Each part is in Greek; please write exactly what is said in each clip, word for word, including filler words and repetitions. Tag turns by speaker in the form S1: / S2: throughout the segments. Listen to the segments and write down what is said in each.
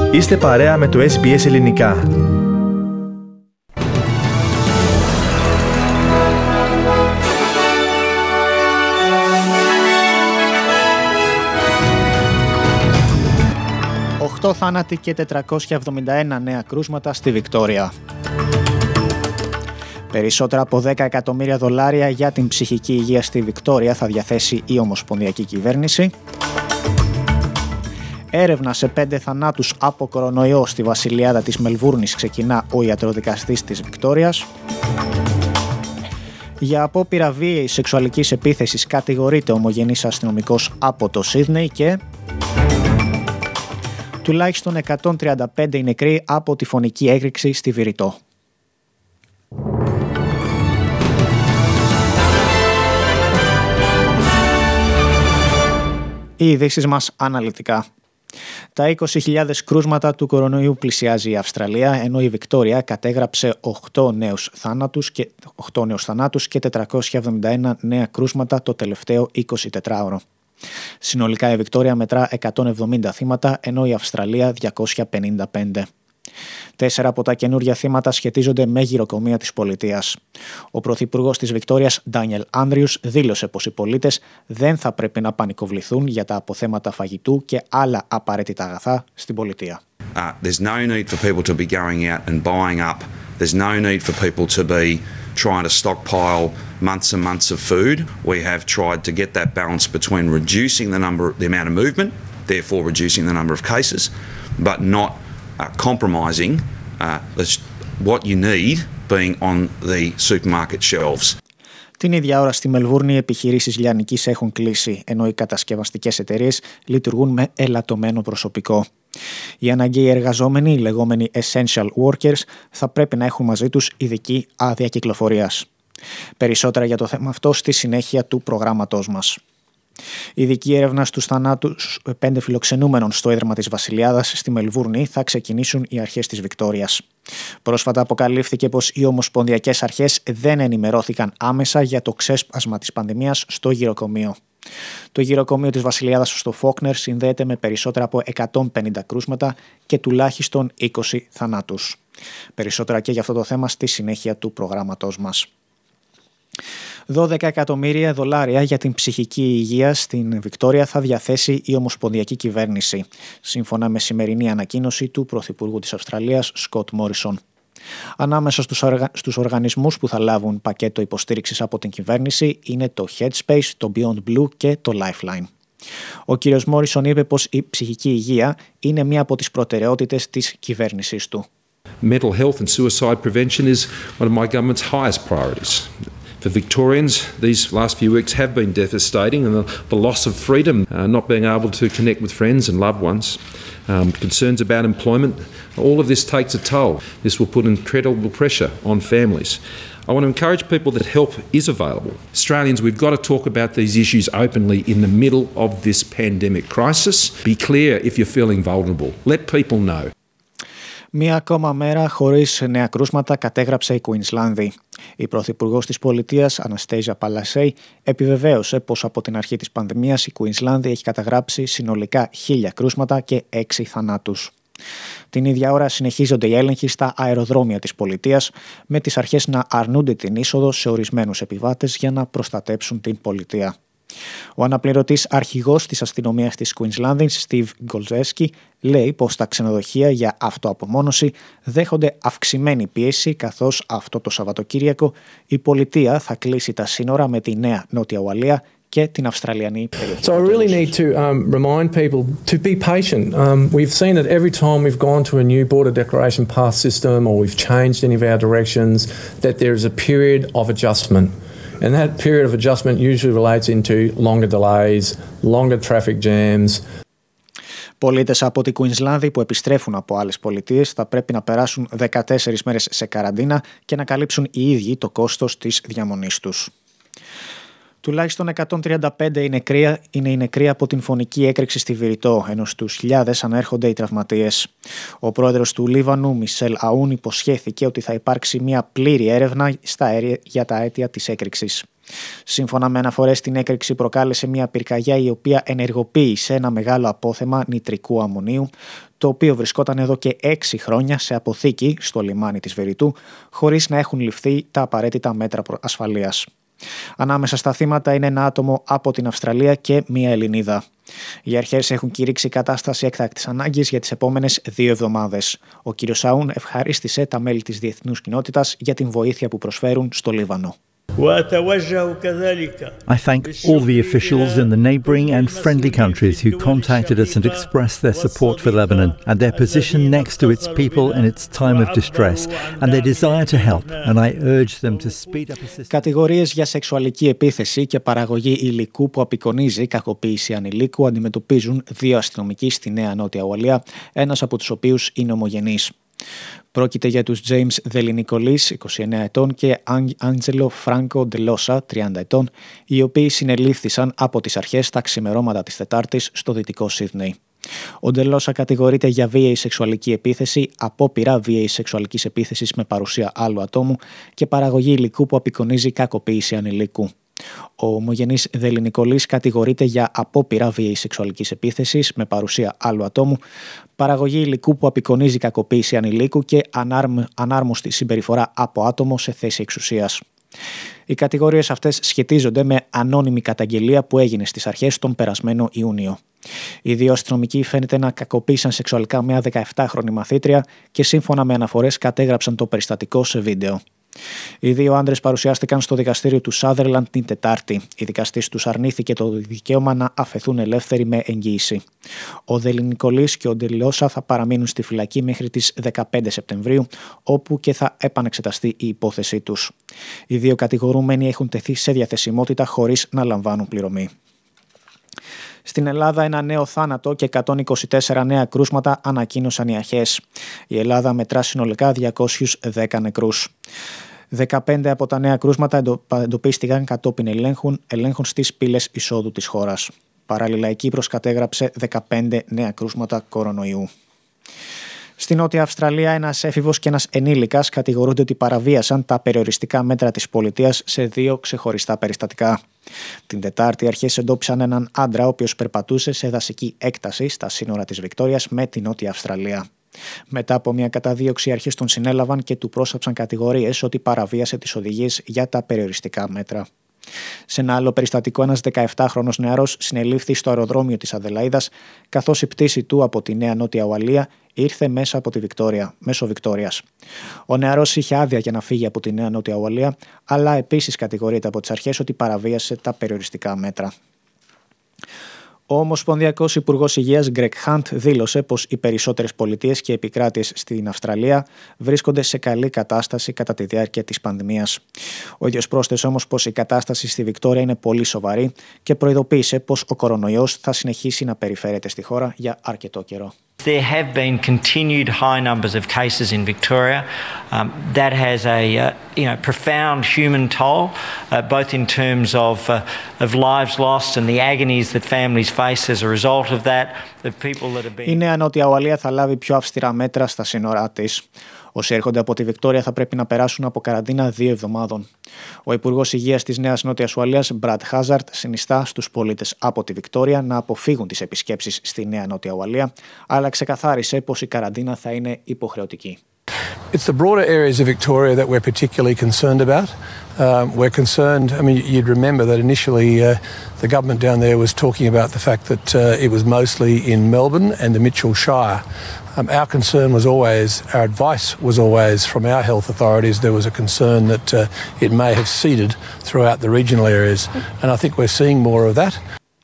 S1: Είστε παρέα με το ες μπι ες Ελληνικά.
S2: οκτώ θάνατοι και τετρακόσια εβδομήντα ένα νέα κρούσματα στη Βικτόρια. Περισσότερα από δέκα εκατομμύρια δολάρια για την ψυχική υγεία στη Βικτόρια θα διαθέσει η Ομοσπονδιακή Κυβέρνηση. Έρευνα σε πέντε θανάτους από κορονοϊό στη βασιλιάδα της Μελβούρνης ξεκινά ο ιατροδικαστής της Βικτόριας. Για απόπειρα βίαιης σεξουαλικής επίθεσης κατηγορείται ομογενής αστυνομικός από το Σίδνεϊ και τουλάχιστον εκατόν τριάντα πέντε οι νεκροί από τυφωνική έκρηξη στη Βηρητό. Οι ειδήσεις μας αναλυτικά. Τα είκοσι χιλιάδες κρούσματα του κορονοϊού πλησιάζει η Αυστραλία, ενώ η Βικτόρια κατέγραψε οκτώ νέους θάνατους και, οκτώ νέους θανάτους και τετρακόσια εβδομήντα ένα νέα κρούσματα το τελευταίο εικοσιτετράωρο. Συνολικά η Βικτόρια μετρά εκατόν εβδομήντα θύματα, ενώ η Αυστραλία διακόσια πενήντα πέντε. Τέσσερα από τα καινούργια θύματα σχετίζονται με γυροκομεία της πολιτείας. Ο πρωθυπουργός της Βικτόριας, Ντάνιελ Άνδριους, δήλωσε πως οι πολίτες δεν θα πρέπει να πανικοβληθούν για τα αποθέματα φαγητού και άλλα απαραίτητα αγαθά στην πολιτεία.
S3: Uh, there's no need for people to be going out and buying up. There's no need for people to be trying to stockpile months and months of food. We have tried to get that balance between reducing the number, the amount of movement, therefore reducing the number of cases, but not Uh, compromising uh, what you need being on the supermarket shelves.
S2: Την ίδια ώρα στη Μελβούρνη οι επιχειρήσεις λιανικής έχουν κλείσει, ενώ οι κατασκευαστικές εταιρείες λειτουργούν με ελαττωμένο προσωπικό. Οι αναγκαίοι εργαζόμενοι, οι λεγόμενοι essential workers, θα πρέπει να έχουν μαζί τους ειδική άδεια κυκλοφορίας. Περισσότερα για το θέμα αυτό στη συνέχεια του προγράμματός μας. Ειδική έρευνα στους θανάτους πέντε φιλοξενούμενων στο Ίδρυμα της Βασιλιάδας στη Μελβούρνη θα ξεκινήσουν οι αρχές της Βικτόριας. Πρόσφατα αποκαλύφθηκε πως οι ομοσπονδιακές αρχές δεν ενημερώθηκαν άμεσα για το ξέσπασμα της πανδημίας στο γυροκομείο. Το γυροκομείο της Βασιλιάδας στο Φόκνερ συνδέεται με περισσότερα από εκατόν πενήντα κρούσματα και τουλάχιστον είκοσι θανάτους. Περισσότερα και για αυτό το θέμα στη συνέχεια του προγράμματός μας. δώδεκα εκατομμύρια δολάρια για την ψυχική υγεία στην Βικτόρια θα διαθέσει η Ομοσπονδιακή Κυβέρνηση, σύμφωνα με σημερινή ανακοίνωση του Πρωθυπουργού της Αυστραλίας, Σκοτ Μόρισον. Ανάμεσα στους, οργα... στους οργανισμούς που θα λάβουν πακέτο υποστήριξης από την κυβέρνηση είναι το Headspace, το Beyond Blue και το Lifeline. Ο κύριος Μόρισον είπε πως η ψυχική υγεία είναι μία από τις προτεραιότητες της κυβέρνησής του.
S4: Mental health and suicide prevention is one of my government's highest priorities. For Victorians, these last few weeks have been devastating, and the, the loss of freedom, uh, not being able to connect with friends and loved ones, um, concerns about employment, all of this takes a toll. This will put incredible pressure on families. I want to encourage people that help is available. Australians, we've got to talk about these issues openly in the middle of this pandemic crisis. Be clear if you're feeling vulnerable. Let people know.
S2: Μία ακόμα μέρα χωρίς νέα κρούσματα κατέγραψε η Κουινσλάνδη. Η πρωθυπουργός της πολιτείας, Αναστέιζα Παλασέι, επιβεβαίωσε πως από την αρχή της πανδημίας η Κουινσλάνδη έχει καταγράψει συνολικά χίλια κρούσματα και έξι θανάτους. Την ίδια ώρα συνεχίζονται οι έλεγχοι στα αεροδρόμια της πολιτείας, με τις αρχές να αρνούνται την είσοδο σε ορισμένους επιβάτες για να προστατέψουν την πολιτεία. Ο αναπληρωτής αρχηγός της αστυνομίας της Κουινσλάνδης, Στιβ Γκολζέσκι, λέει πως τα ξενοδοχεία για αυτοαπομόνωση δέχονται αυξημένη πίεση, καθώς αυτό το Σαββατοκύριακο η πολιτεία θα κλείσει τα σύνορα με τη Νέα Νότια Ουαλία και την Αυστραλιανή περιοχή.
S5: So I really need to um, remind people to be patient. Um, we've seen that every time we've gone to a new border declaration path system or we've changed any of our directions, that there is a period of adjustment. And that period of adjustment usually relates into longer delays, longer traffic jams.
S2: Πολίτες από την Κουινσλάνδη που επιστρέφουν από άλλες πολιτείες θα πρέπει να περάσουν δεκατέσσερις μέρες σε καραντίνα και να καλύψουν οι ίδιοι το κόστος της διαμονής τους. Τουλάχιστον εκατόν τριάντα πέντε είναι, νεκροί, είναι οι νεκροί από την φωνική έκρηξη στη Βηρητό, ενώ στους χιλιάδες ανέρχονται οι τραυματίες. Ο πρόεδρος του Λίβανου, Μισελ Αούν, υποσχέθηκε ότι θα υπάρξει μια πλήρη έρευνα στα αέρια για τα αίτια της έκρηξης. Σύμφωνα με αναφορές, την έκρηξη προκάλεσε μια πυρκαγιά η οποία ενεργοποίησε ένα μεγάλο απόθεμα νητρικού αμμονίου, το οποίο βρισκόταν εδώ και έξι χρόνια σε αποθήκη στο λιμάνι της Βηρητού, χωρίς να έχουν ληφθεί τα απαραίτητα μέτρα ασφαλείας. Ανάμεσα στα θύματα είναι ένα άτομο από την Αυστραλία και μία Ελληνίδα. Οι αρχές έχουν κηρύξει κατάσταση έκτακτης ανάγκης για τις επόμενες δύο εβδομάδες. Ο κ. Σαούν ευχαρίστησε τα μέλη της διεθνούς κοινότητας για την βοήθεια που προσφέρουν στο Λίβανο.
S6: I thank all the officials in the neighbouring and friendly countries who contacted us and expressed their support for Lebanon and their position next to its people in its time of distress and their desire to help, and I urge them to speed up assistance.
S2: Κατηγορίες για σεξουαλική επίθεση και παραγωγή υλικού που απεικονίζει κακοποίηση ανηλίκου αντιμετωπίζουν δύο αστυνομικοί στη Νέα Νότια Ουαλία, ένας από τους οποίους είναι ομογενής. Πρόκειται για τους James Δεληνικολής, είκοσι εννέα ετών, και Άντζελο Φράνκο Ντελόσα, τριάντα ετών, οι οποίοι συνελήφθησαν από τις αρχές τα ξημερώματα της Τετάρτης στο δυτικό Σίδνεϊ. Ο Ντελόσα κατηγορείται για βίαιη σεξουαλική επίθεση, απόπειρα βίαιης σεξουαλικής επίθεσης με παρουσία άλλου ατόμου και παραγωγή υλικού που απεικονίζει κακοποίηση ανηλίκου. Ο ομογενής Δεληνικολής κατηγορείται για απόπειρα βίαιης σεξουαλικής επίθεσης με παρουσία άλλου ατόμου, παραγωγή υλικού που απεικονίζει κακοποίηση ανηλίκου και ανάρμ, ανάρμοστη συμπεριφορά από άτομο σε θέση εξουσίας. Οι κατηγορίες αυτές σχετίζονται με ανώνυμη καταγγελία που έγινε στις αρχές τον περασμένο Ιούνιο. Οι δύο αστυνομικοί φαίνεται να κακοποίησαν σεξουαλικά μια δεκαεπτάχρονη μαθήτρια και σύμφωνα με αναφορές κατέγραψαν το περιστατικό σε βίντεο. Οι δύο άντρες παρουσιάστηκαν στο δικαστήριο του Σάδερλαντ την Τετάρτη. Η δικαστής τους αρνήθηκε το δικαίωμα να αφαιθούν ελεύθεροι με εγγύηση. Ο Δεληνικολής και ο Ντελόσα θα παραμείνουν στη φυλακή μέχρι τις δεκαπέντε Σεπτεμβρίου, όπου και θα επανεξεταστεί η υπόθεσή τους. Οι δύο κατηγορούμενοι έχουν τεθεί σε διαθεσιμότητα χωρίς να λαμβάνουν πληρωμή. Στην Ελλάδα ένα νέο θάνατο και εκατόν είκοσι τέσσερα νέα κρούσματα ανακοίνωσαν οι αρχές. Η Ελλάδα μετρά συνολικά διακόσιους δέκα νεκρούς. δεκαπέντε από τα νέα κρούσματα εντοπίστηκαν κατόπιν ελέγχων, ελέγχων στις πύλες εισόδου της χώρας. Παράλληλα, η Κύπρος κατέγραψε δεκαπέντε νέα κρούσματα κορονοϊού. Στη Νότια Αυστραλία, ένας έφηβος και ένας ενήλικας κατηγορούνται ότι παραβίασαν τα περιοριστικά μέτρα της πολιτείας σε δύο ξεχωριστά περιστατικά. Την Τετάρτη, οι αρχές εντόπισαν έναν άντρα, ο οποίος περπατούσε σε δασική έκταση στα σύνορα της Βικτόριας με τη Νότια Αυστραλία. Μετά από μια καταδίωξη, οι αρχές τον συνέλαβαν και του πρόσαψαν κατηγορίες ότι παραβίασε τις οδηγίες για τα περιοριστικά μέτρα. Σε ένα άλλο περιστατικό, ένας δεκαεπτάχρονος νεαρός συνελήφθη στο αεροδρόμιο της Αδελαΐδας, καθώς η πτήση του από τη Νέα Νότια Ουαλία ήρθε μέσα από τη Βικτόρια, μέσω Βικτόριας. Ο νεαρός είχε άδεια για να φύγει από τη Νέα Νότια Ουαλία, αλλά επίσης κατηγορείται από τις αρχές ότι παραβίασε τα περιοριστικά μέτρα. Ο Ομοσπονδιακός Υπουργός Υγείας Γκρεκ Χαντ δήλωσε πως οι περισσότερες πολιτείες και επικράτειες στην Αυστραλία βρίσκονται σε καλή κατάσταση κατά τη διάρκεια της πανδημίας. Ο ίδιος πρόσθεσε όμως πως η κατάσταση στη Βικτόρια είναι πολύ σοβαρή και προειδοποίησε πως ο κορονοϊός θα συνεχίσει να περιφέρεται στη χώρα για αρκετό καιρό.
S7: There have been continued high numbers of cases in Victoria. Um, that has a uh, you know profound human toll, uh, both in terms of uh, of lives lost and the agonies that families face as a result of that, of people that have been.
S2: Η Νέα Νότια Ουαλία θα λάβει πιο αυστηρά μέτρα στα σύνορά της. Όσοι έρχονται από τη Βικτόρια θα πρέπει να περάσουν από καραντίνα δύο εβδομάδων. Ο Υπουργός Υγείας της Νέας Νότιας Ουαλίας, Μπραντ Χάζαρτ, συνιστά στους πολίτες από τη Βικτόρια να αποφύγουν τις επισκέψεις στη Νέα Νότια Ουαλία, αλλά ξεκαθάρισε πως η καραντίνα θα είναι υποχρεωτική.
S8: It's the broader areas of Victoria that we're particularly concerned about. Um, we're concerned, I mean, you'd remember that initially uh, the government down there was talking about the fact that uh, it was mostly in Melbourne and the Mitchell Shire. Um, our concern was always, our advice was always from our health authorities, there was a concern that uh, it may have seeded throughout the regional areas. And I think we're seeing more of that.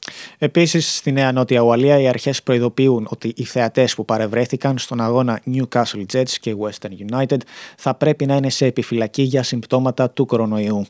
S2: Επίσης, στη Νέα Νότια Ουαλία, οι αρχές προειδοποιούν ότι οι θεατές που παρευρέθηκαν στον αγώνα Newcastle Jets και Western United θα πρέπει να είναι σε επιφυλακή για συμπτώματα του κορονοϊού,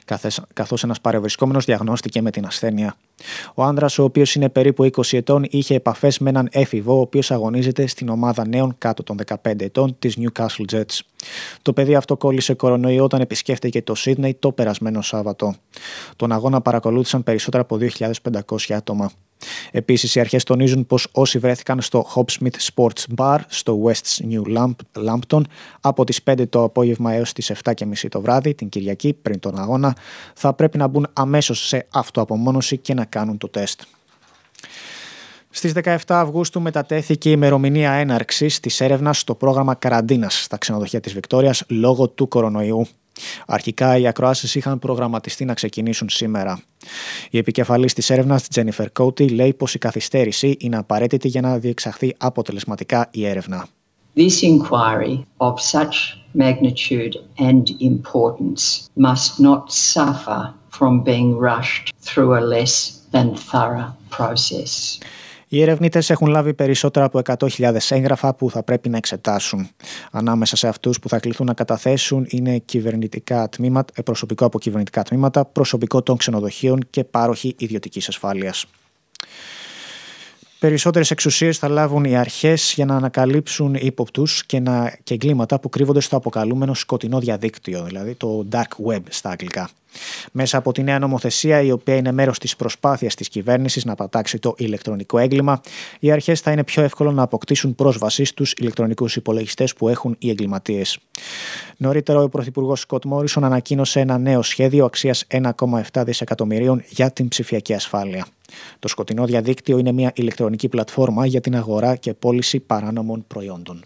S2: καθώς ένας παρευρισκόμενος διαγνώστηκε με την ασθένεια. Ο άνδρας, ο οποίος είναι περίπου είκοσι ετών, είχε επαφές με έναν έφηβο, ο οποίος αγωνίζεται στην ομάδα νέων κάτω των δεκαπέντε ετών της Newcastle Jets. Το παιδί αυτό κόλλησε κορονοϊό όταν επισκέφτηκε το Σίδνεϊ το περασμένο Σάββατο. Τον αγώνα παρακολούθησαν περισσότερα από δύο χιλιάδες πεντακόσια άτομα. Επίσης, οι αρχές τονίζουν πως όσοι βρέθηκαν στο Hopsmith Sports Bar στο West New Lambton από τις πέντε το απόγευμα έως τις επτά και μισή το βράδυ την Κυριακή πριν τον αγώνα θα πρέπει να μπουν αμέσως σε αυτοαπομόνωση και να κάνουν το τεστ. Στις δεκαεπτά Αυγούστου μετατέθηκε η ημερομηνία έναρξης της έρευνας στο πρόγραμμα καραντίνας στα ξενοδοχεία της Βικτόριας λόγω του κορονοϊού. Αρχικά οι ακροάσεις είχαν προγραμματιστεί να ξεκινήσουν σήμερα. Η επικεφαλής της έρευνας, Τζένιφερ Κότι, λέει πως η καθυστέρηση είναι απαραίτητη για να διεξαχθεί αποτελεσματικά η έρευνα.
S9: This inquiry of such magnitude and importance must not suffer from being rushed through a less than thorough process.
S2: Οι ερευνήτες έχουν λάβει περισσότερα από εκατό χιλιάδες έγγραφα που θα πρέπει να εξετάσουν. Ανάμεσα σε αυτούς που θα κληθούν να καταθέσουν είναι κυβερνητικά τμήματα, προσωπικό από κυβερνητικά τμήματα, προσωπικό των ξενοδοχείων και πάροχοι ιδιωτικής ασφάλειας. Περισσότερες εξουσίες θα λάβουν οι αρχές για να ανακαλύψουν ύποπτους και, να, και εγκλήματα που κρύβονται στο αποκαλούμενο σκοτεινό διαδίκτυο, δηλαδή το dark web στα αγγλικά. Μέσα από τη νέα νομοθεσία, η οποία είναι μέρος της προσπάθειας της κυβέρνησης να πατάξει το ηλεκτρονικό έγκλημα, οι αρχές θα είναι πιο εύκολο να αποκτήσουν πρόσβαση στους ηλεκτρονικούς υπολογιστές που έχουν οι εγκληματίες. Νωρίτερα, ο Πρωθυπουργός Σκοτ Μόρισον ανακοίνωσε ένα νέο σχέδιο αξίας ένα κόμμα επτά δισεκατομμυρίων για την ψηφιακή ασφάλεια. Το σκοτεινό διαδίκτυο είναι μια ηλεκτρονική πλατφόρμα για την αγορά και πώληση παράνομων προϊόντων.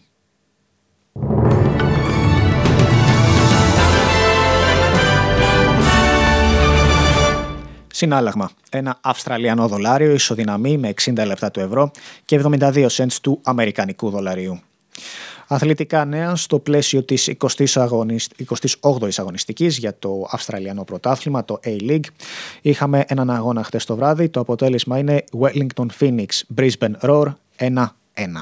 S2: Συνάλλαγμα. Ένα Αυστραλιανό δολάριο ισοδυναμεί με εξήντα λεπτά του ευρώ και εβδομήντα δύο σεντ του Αμερικανικού δολαρίου. Αθλητικά νέα στο πλαίσιο της εικοστής όγδοης αγωνιστικής για το Αυστραλιανό πρωτάθλημα, το A-League. Είχαμε έναν αγώνα χτες το βράδυ. Το αποτέλεσμα είναι Wellington Phoenix Brisbane Roar ένα ένα.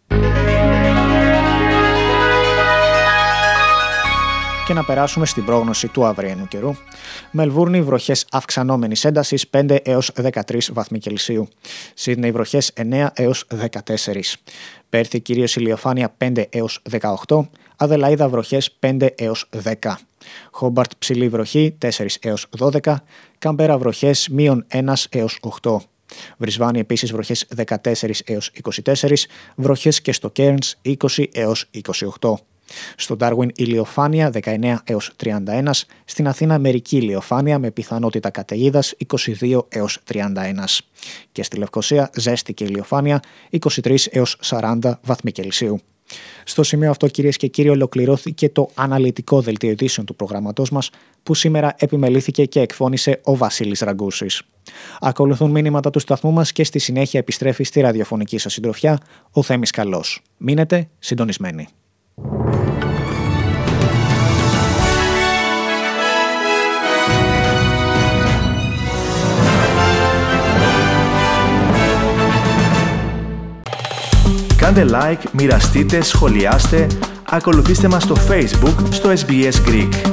S2: Και να περάσουμε στην πρόγνωση του αυριανού καιρού. Μελβούρνη, βροχές αυξανόμενης έντασης πέντε έως δεκατρείς βαθμοί Κελσίου. Σίδνεϊ, βροχές εννέα έως δεκατέσσερα. Πέρθη, κυρίως ηλιοφάνεια πέντε έως δεκαοκτώ. Αδελαΐδα, βροχές πέντε έως δέκα. Χόμπαρτ, ψηλή βροχή τέσσερα έως δώδεκα. Καμπέρα, βροχές μείον ένα έως οκτώ. Βρισβάνη, επίσης βροχές δεκατέσσερα έως είκοσι τέσσερα. Βροχές και στο Κέρνς είκοσι έως είκοσι οκτώ. Στο Ντάρουιν ηλιοφάνεια δεκαεννέα έως τριάντα ένα, στην Αθήνα μερική ηλιοφάνεια με πιθανότητα καταιγίδας είκοσι δύο έως τριάντα ένα και στη Λευκοσία ζέστη και ηλιοφάνεια είκοσι τρεις έως σαράντα βαθμοί Κελσίου. Στο σημείο αυτό, κυρίες και κύριοι, ολοκληρώθηκε το αναλυτικό δελτίο ειδήσεων του προγραμματός μας, που σήμερα επιμελήθηκε και εκφώνησε ο Βασίλης Ραγκούσης. Ακολουθούν μήνυματα του σταθμού μας και στη συνέχεια επιστρέφει στη ραδιοφωνική σας συντροφιά ο Θέμης Καλός. Μείνετε συντονισμένοι.
S1: Κάντε like, μοιραστείτε, σχολιάστε, ακολουθήστε μας στο Facebook στο ες μπι ες Greek.